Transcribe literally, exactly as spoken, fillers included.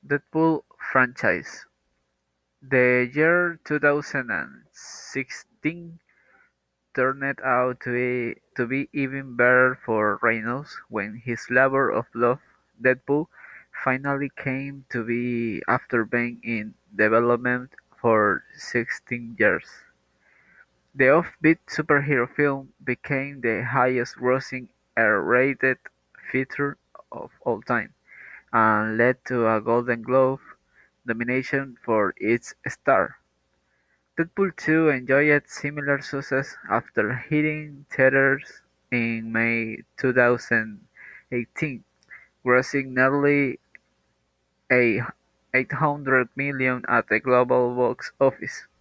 Deadpool franchise. The year two thousand sixteen turned out to be, to be even better for Reynolds when his labor of love, Deadpool, finally came to be after being in development for sixteen years. The offbeat superhero film became the highest-grossing R-rated feature of all time, and led to a Golden Globe nomination for its star. Deadpool two enjoyed similar success after hitting theaters in May twenty eighteen, grossing nearly eight hundred million at the global box office.